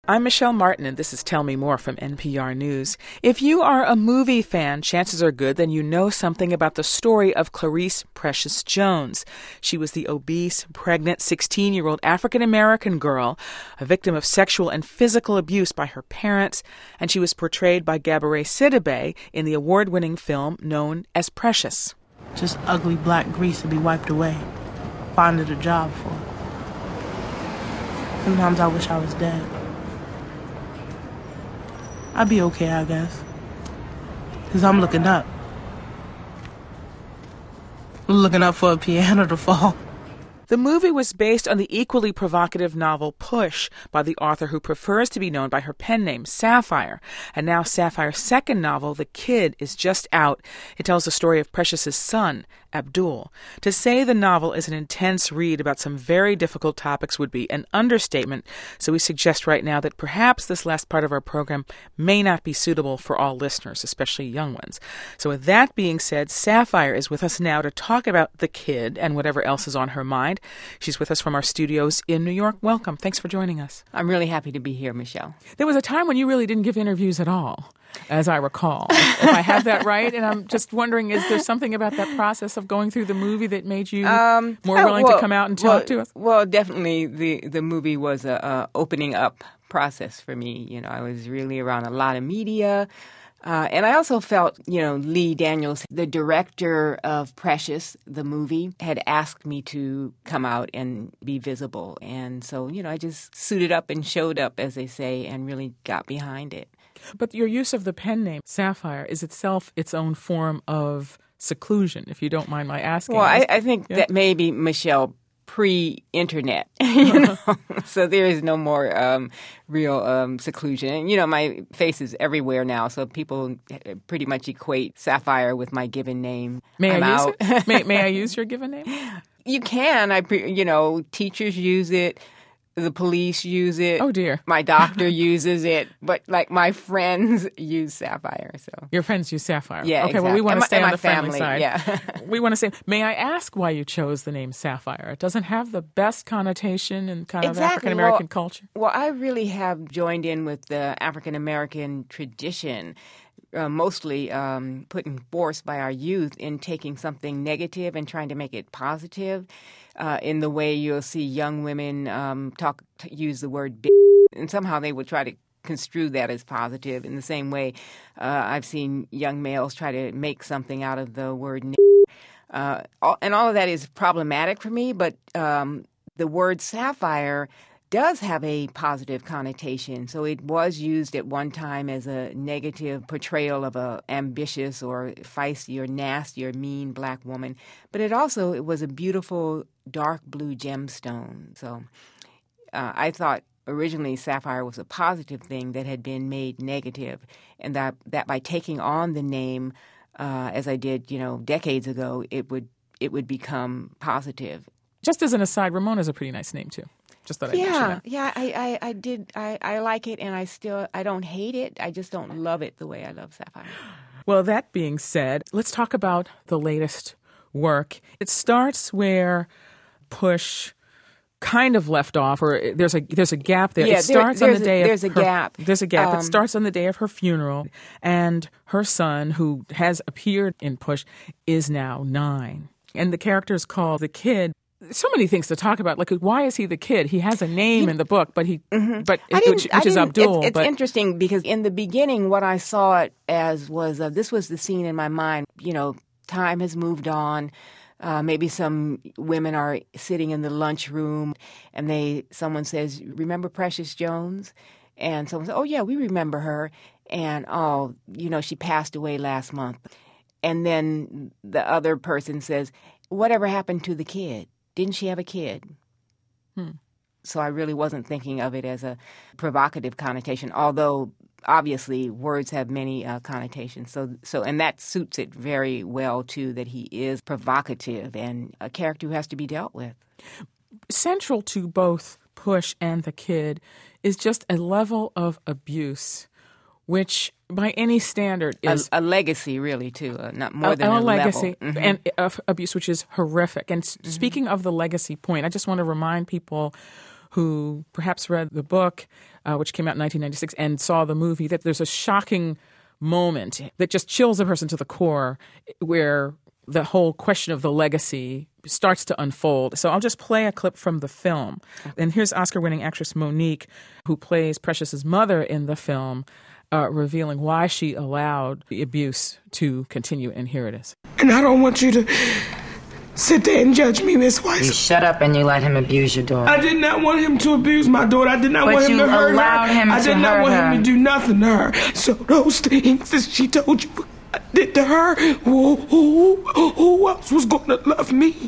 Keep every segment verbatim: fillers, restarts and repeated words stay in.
I'm Michelle Martin, and this is Tell Me More from N P R News. If you are a movie fan, chances are good that you know something about the story of Clarice Precious Jones. She was the obese, pregnant, sixteen-year-old African-American girl, a victim of sexual and physical abuse by her parents, and she was portrayed by Gabourey Sidibe in the award-winning film known as Precious. Just ugly black grease to be wiped away. Finding a job for. Sometimes I wish I was dead. I'd be okay, I guess. Because I'm looking up. I'm looking up for a piano to fall. The movie was based on the equally provocative novel Push by the author who prefers to be known by her pen name, Sapphire. And now Sapphire's second novel, The Kid, is just out. It tells the story of Precious's son, Abdul. To say the novel is an intense read about some very difficult topics would be an understatement, so we suggest right now that perhaps this last part of our program may not be suitable for all listeners, especially young ones. So with that being said, Sapphire is with us now to talk about The Kid and whatever else is on her mind. She's with us from our studios in New York. Welcome. Thanks for joining us. I'm really happy to be here, Michelle. There was a time when you really didn't give interviews at all, as I recall. If I have that right, and I'm just wondering, is there something about that process of going through the movie that made you um, more willing well, to come out and talk well, to us? Well, definitely the, the movie was a, a opening up process for me. You know, I was really around a lot of media. Uh, and I also felt, you know, Lee Daniels, the director of Precious, the movie, had asked me to come out and be visible. And so, you know, I just suited up and showed up, as they say, and really got behind it. But your use of the pen name, Sapphire, is itself its own form of seclusion, if you don't mind my asking. Well, I, I think yeah. that maybe, Michelle, pre-internet, you know, so there is no more um, real um, seclusion. And, you know, my face is everywhere now, so people pretty much equate Sapphire with my given name. May I'm I use out. it? May, may I use your given name? You can. I, pre- you know, teachers use it. The police use it. Oh, dear. My doctor uses it. But, like, my friends use Sapphire. So Your friends use Sapphire. Yeah, Okay, exactly. well, we want And to my- stay and on my the friendly family, side. yeah. We want to say, may I ask why you chose the name Sapphire? It doesn't have the best connotation in kind Exactly. of African-American well, culture. Well, I really have joined in with the African-American tradition, uh, mostly um, put in force by our youth in taking something negative and trying to make it positive. Uh, in the way you'll see young women um, talk, t- use the word "bitch," and somehow they will try to construe that as positive. In the same way, uh, I've seen young males try to make something out of the word "n." Uh, all, and all of that is problematic for me. But um, the word sapphire does have a positive connotation. So it was used at one time as a negative portrayal of a ambitious or feisty or nasty or mean black woman. But it also it was a beautiful dark blue gemstone. So uh, I thought originally sapphire was a positive thing that had been made negative, and that, that by taking on the name, uh, as I did, you know, decades ago, it would it would become positive. Just as an aside, Ramona's a pretty nice name, too. Just thought I'd mention Yeah, that. yeah, I, I, I did. I, I like it, and I still I don't hate it. I just don't love it the way I love sapphire. Well, that being said, let's talk about the latest work. It starts where Push kind of left off, or there's a there's a gap there. Yeah, it starts there, on the day a, of there's a her, gap. There's a gap. Um, it starts on the day of her funeral, and her son, who has appeared in Push, is now nine. And the character is called The Kid. So many things to talk about. Like, why is he the kid? He has a name in the book, but he, mm-hmm. but I it, didn't- which, I which is didn't- Abdul. It's, it's but interesting because in the beginning, what I saw it as was uh, this was the scene in my mind. You know, time has moved on. Uh, maybe some women are sitting in the lunchroom, and they someone says, "Remember Precious Jones?" And someone says, "Oh yeah, we remember her." And oh, you know, she passed away last month. And then the other person says, "Whatever happened to the kid? Didn't she have a kid?" Hmm. So I really wasn't thinking of it as a provocative connotation, although obviously words have many uh, connotations. So, so and that suits it very well, too, that he is provocative and a character who has to be dealt with. Central to both Push and The Kid is just a level of abuse, which by any standard is a, a legacy, really, too, uh, not more a, than a, a legacy level. Mm-hmm. and of abuse, which is horrific. And mm-hmm. speaking of the legacy point, I just want to remind people who perhaps read the book, uh, which came out in nineteen ninety-six, and saw the movie, that there's a shocking moment that just chills a person to the core where the whole question of the legacy starts to unfold. So I'll just play a clip from the film. And here's Oscar-winning actress Monique, who plays Precious's mother in the film, uh, revealing why she allowed the abuse to continue. And here it is. And I don't want you to sit there and judge me, Miss Weiss. You shut up and you let him abuse your daughter. I did not want him to abuse my daughter. I did not but want him you to hurt allowed her. Him I did to not hurt want her. him to do nothing to her. So those things that she told you I did to her, who, who, who else was going to love me?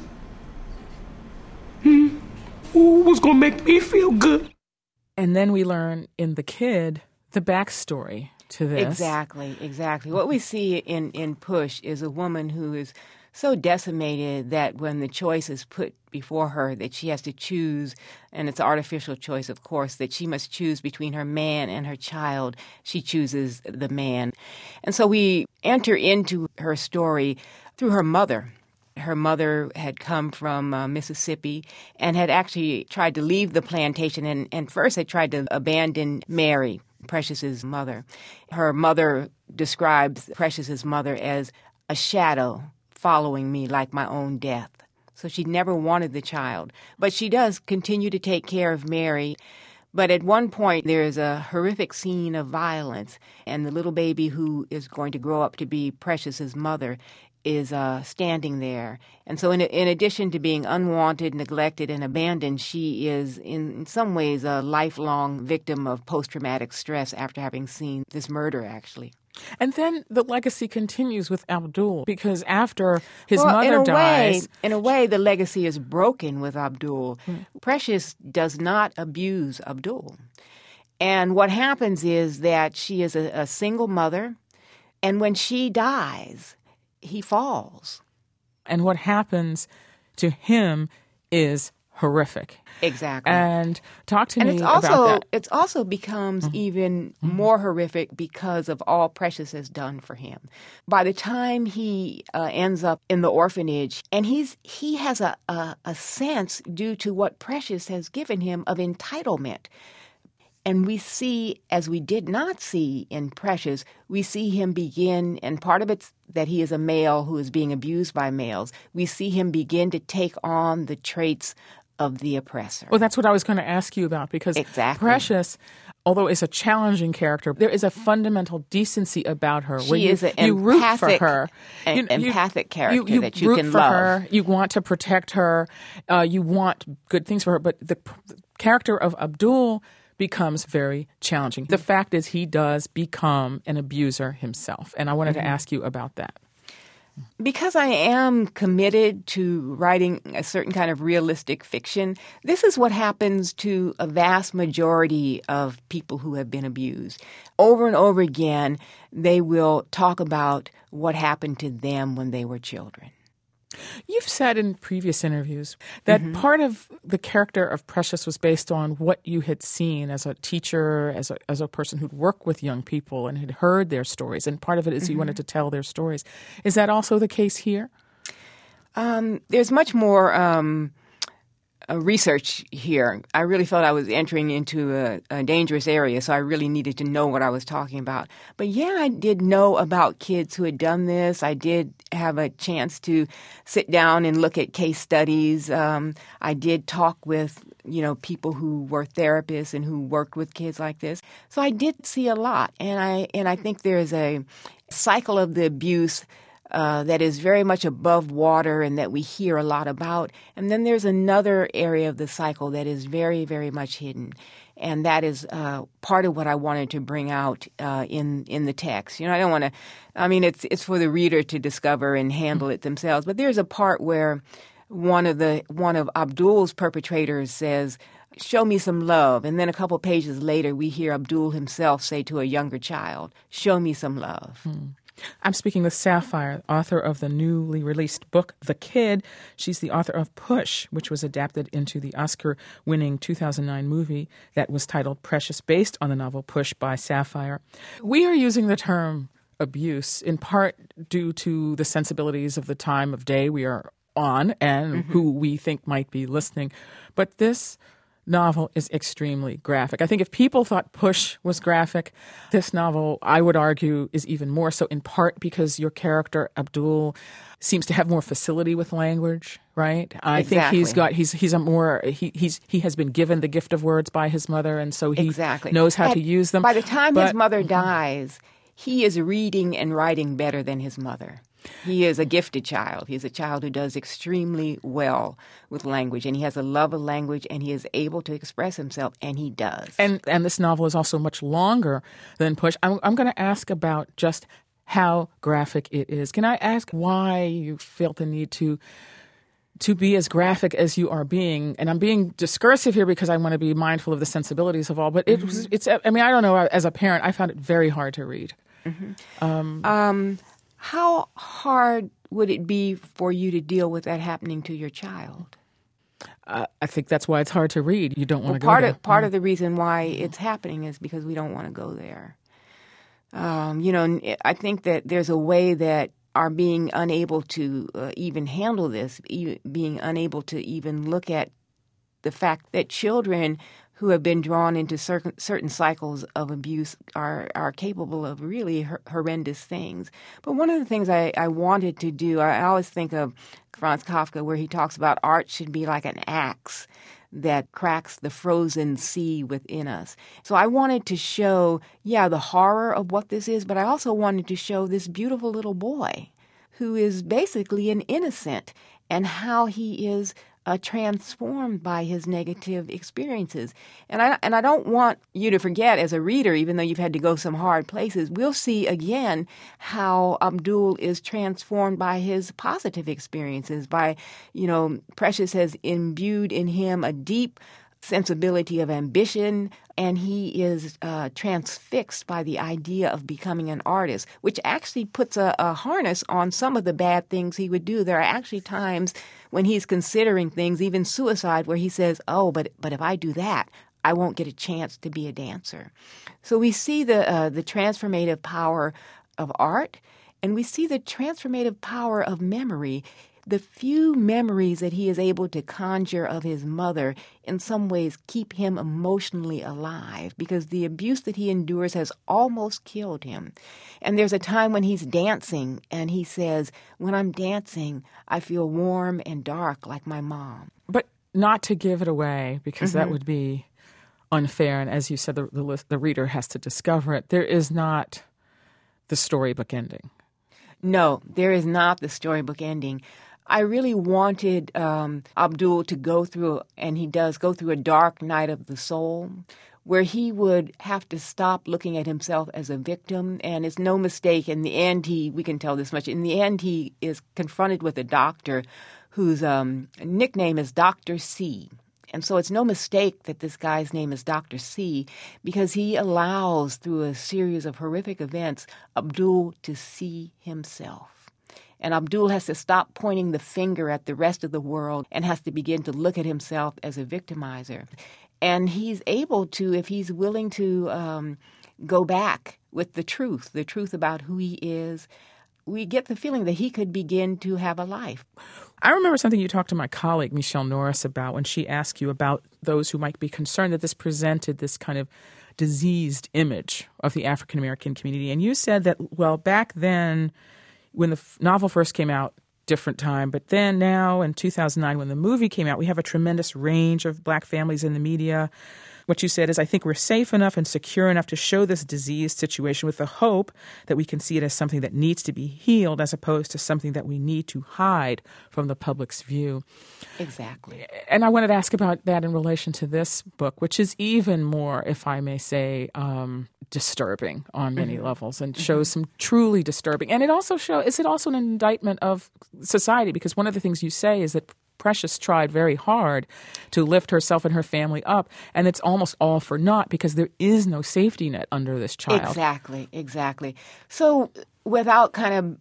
Hmm? Who was going to make me feel good? And then we learn in The Kid the backstory to this. Exactly, exactly. What we see in, in Push is a woman who is so decimated that when the choice is put before her that she has to choose, and it's an artificial choice, of course, that she must choose between her man and her child, she chooses the man. And so we enter into her story through her mother. Her mother had come from uh, Mississippi and had actually tried to leave the plantation and, and first had tried to abandon Mary, Precious's mother. Her mother describes Precious's mother as a shadow following me like my own death. So she never wanted the child. But she does continue to take care of Mary. But at one point, there is a horrific scene of violence, and the little baby who is going to grow up to be Precious's mother is uh, standing there. And so in, in addition to being unwanted, neglected, and abandoned, she is in some ways a lifelong victim of post-traumatic stress after having seen this murder, actually. And then the legacy continues with Abdul, because after his well, mother in a dies... Way, in a way, the legacy is broken with Abdul. Hmm. Precious does not abuse Abdul. And what happens is that she is a, a single mother, and when she dies, he falls. And what happens to him is horrific. Exactly. And talk to and me it's also, about that. It also becomes mm-hmm. even mm-hmm. more horrific because of all Precious has done for him. By the time he uh, ends up in the orphanage, and he's he has a, a, a sense, due to what Precious has given him, of entitlement. And we see, as we did not see in Precious, we see him begin, and part of it's that he is a male who is being abused by males. We see him begin to take on the traits of the oppressor. Well, that's what I was going to ask you about, because exactly. Precious, although is a challenging character, there is a fundamental decency about her. She where you, is an you empathic, root for her. An you, empathic character you, you that you root can for love. Her. You want to protect her. Uh, you want good things for her. But the, the character of Abdul becomes very challenging. The fact is, he does become an abuser himself. And I wanted mm-hmm. to ask you about that. Because I am committed to writing a certain kind of realistic fiction, this is what happens to a vast majority of people who have been abused. Over and over again, they will talk about what happened to them when they were children. You've said in previous interviews that mm-hmm. part of the character of Precious was based on what you had seen as a teacher, as a, as a person who'd worked with young people and had heard their stories. And part of it is mm-hmm. you wanted to tell their stories. Is that also the case here? Um, there's much more um, uh, research here. I really felt I was entering into a, a dangerous area, so I really needed to know what I was talking about. But yeah, I did know about kids who had done this. I did have a chance to sit down and look at case studies. Um, I did talk with, you know, people who were therapists and who worked with kids like this. So I did see a lot, and I and I think there's a cycle of the abuse Uh, that is very much above water and that we hear a lot about. And then there's another area of the cycle that is very, very much hidden. And that is uh, part of what I wanted to bring out uh, in, in the text. You know, I don't want to, I mean, it's it's for the reader to discover and handle it themselves. But there's a part where one of the one of Abdul's perpetrators says, "Show me some love." And then a couple pages later, we hear Abdul himself say to a younger child, "Show me some love." Hmm. I'm speaking with Sapphire, author of the newly released book, The Kid. She's the author of Push, which was adapted into the Oscar-winning two thousand nine movie that was titled Precious, based on the novel Push by Sapphire. We are using the term abuse in part due to the sensibilities of the time of day we are on and mm-hmm. who we think might be listening. But this novel is extremely graphic. I think if people thought Push was graphic, this novel, I would argue, is even more so, in part because your character, Abdul, seems to have more facility with language, right? I Exactly. think he's got he's he's a more he he's he has been given the gift of words by his mother, and so he Exactly. knows how And to use them. By the time But- his mother dies, he is reading and writing better than his mother. He is a gifted child. He's a child who does extremely well with language, and he has a love of language, and he is able to express himself, and he does. And and this novel is also much longer than Push. I'm, I'm going to ask about just how graphic it is. Can I ask why you felt the need to to be as graphic as you are being? And I'm being discursive here because I want to be mindful of the sensibilities of all. But it was, it's. I mean, I don't know. As a parent, I found it very hard to read. um, how hard would it be for you to deal with that happening to your child? Uh, I think that's why it's hard to read. You don't want Well, to go part there. of part of the reason why it's happening is because we don't want to go there. Um, you know, I think that there's a way that our being unable to uh, even handle this, e- being unable to even look at the fact that children who have been drawn into certain certain cycles of abuse are are capable of really hor- horrendous things. But one of the things I, I wanted to do, I always think of Franz Kafka, where he talks about art should be like an axe that cracks the frozen sea within us. So I wanted to show, yeah, the horror of what this is, but I also wanted to show this beautiful little boy who is basically an innocent and how he is uh, transformed by his negative experiences. And I and I don't want you to forget, as a reader, even though you've had to go some hard places, we'll see again how Abdul is transformed by his positive experiences, by, you know, Precious has imbued in him a deep sensibility of ambition, and he is uh, transfixed by the idea of becoming an artist, which actually puts a, a harness on some of the bad things he would do. There are actually times when he's considering things, even suicide, where he says, oh, but but if I do that, I won't get a chance to be a dancer. So we see the uh, the transformative power of art, and we see the transformative power of memory. The few memories that he is able to conjure of his mother in some ways keep him emotionally alive, because the abuse that he endures has almost killed him. And there's a time when he's dancing and he says, when I'm dancing, I feel warm and dark like my mom. But not to give it away, because Mm-hmm. that would be unfair. And as you said, the, the, the reader has to discover it. There is not the storybook ending. No, there is not the storybook ending. I really wanted um, Abdul to go through, and he does go through, a dark night of the soul, where he would have to stop looking at himself as a victim. And it's no mistake, in the end, he we can tell this much, in the end he is confronted with a doctor whose um, nickname is Doctor C. And so it's no mistake that this guy's name is Doctor C, because he allows, through a series of horrific events, Abdul to see himself. And Abdul has to stop pointing the finger at the rest of the world and has to begin to look at himself as a victimizer. And he's able to, if he's willing to um, go back with the truth, the truth about who he is, we get the feeling that he could begin to have a life. I remember something you talked to my colleague, Michelle Norris, about when she asked you about those who might be concerned that this presented this kind of diseased image of the African-American community. And you said that, well, back then, when the f- novel first came out, different time. But then now in two thousand nine, when the movie came out, we have a tremendous range of black families in the media. What you said is, I think we're safe enough and secure enough to show this diseased situation with the hope that we can see it as something that needs to be healed, as opposed to something that we need to hide from the public's view. Exactly. And I wanted to ask about that in relation to this book, which is even more, if I may say, um, disturbing on many mm-hmm. levels, and shows mm-hmm. some truly disturbing. And it also shows, is it also an indictment of society? Because one of the things you say is that Precious tried very hard to lift herself and her family up, and it's almost all for naught because there is no safety net under this child. Exactly, exactly. So without kind of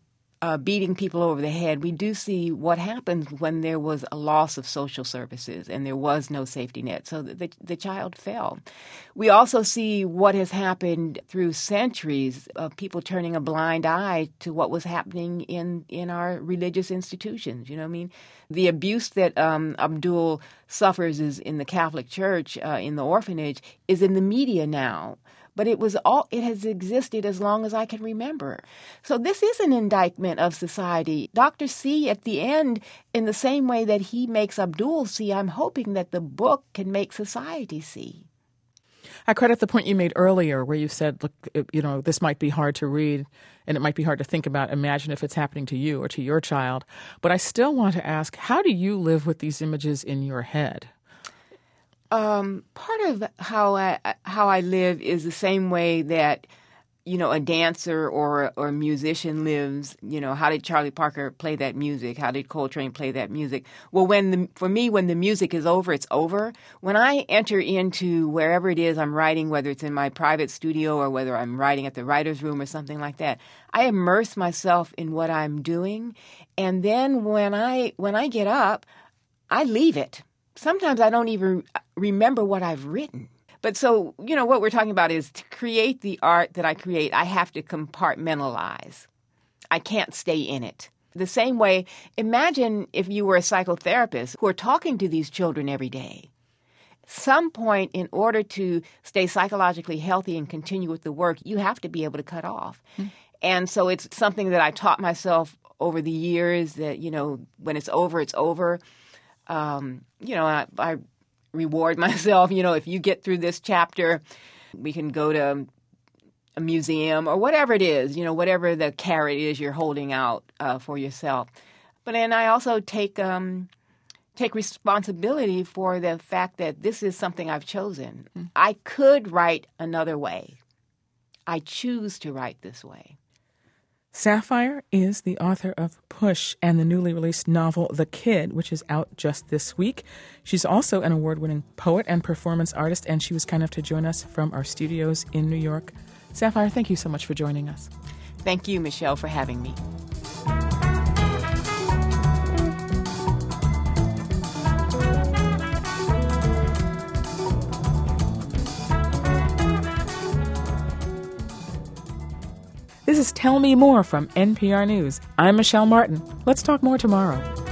uh, beating people over the head, we do see what happens when there was a loss of social services and there was no safety net. So the, the child fell. We also see what has happened through centuries of people turning a blind eye to what was happening in, in our religious institutions. You know what I mean? The abuse that um, Abdul suffers is in the Catholic Church, uh, in the orphanage, is in the media now. But it was all it has existed as long as I can remember. So this is an indictment of society. Doctor C, at the end, in the same way that he makes Abdul see, I'm hoping that the book can make society see. I credit the point you made earlier where you said, look, you know, this might be hard to read and it might be hard to think about. Imagine if it's happening to you or to your child. But I still want to ask, how do you live with these images in your head? Um, part of how I how I live is the same way that, you know, a dancer or or a musician lives. You know, how did Charlie Parker play that music? How did Coltrane play that music? Well, when the, for me, when the music is over, it's over. When I enter into wherever it is I'm writing, whether it's in my private studio or whether I'm writing at the writer's room or something like that, I immerse myself in what I'm doing, and then when I when I get up, I leave it. Sometimes I don't even remember what I've written. But so, you know, what we're talking about is to create the art that I create, I have to compartmentalize. I can't stay in it. The same way, imagine if you were a psychotherapist who are talking to these children every day. Some point, in order to stay psychologically healthy and continue with the work, you have to be able to cut off. Mm-hmm. And so it's something that I taught myself over the years that, you know, when it's over, it's over. Um, you know, I, I reward myself, you know, if you get through this chapter, we can go to a museum or whatever it is, you know, whatever the carrot is you're holding out uh, for yourself. But then I also take um, take responsibility for the fact that this is something I've chosen. Mm. I could write another way. I choose to write this way. Sapphire is the author of Push and the newly released novel The Kid, which is out just this week. She's also an award-winning poet and performance artist, and she was kind enough to join us from our studios in New York. Sapphire, thank you so much for joining us. Thank you, Michelle, for having me. This is Tell Me More from N P R News. I'm Michelle Martin. Let's talk more tomorrow.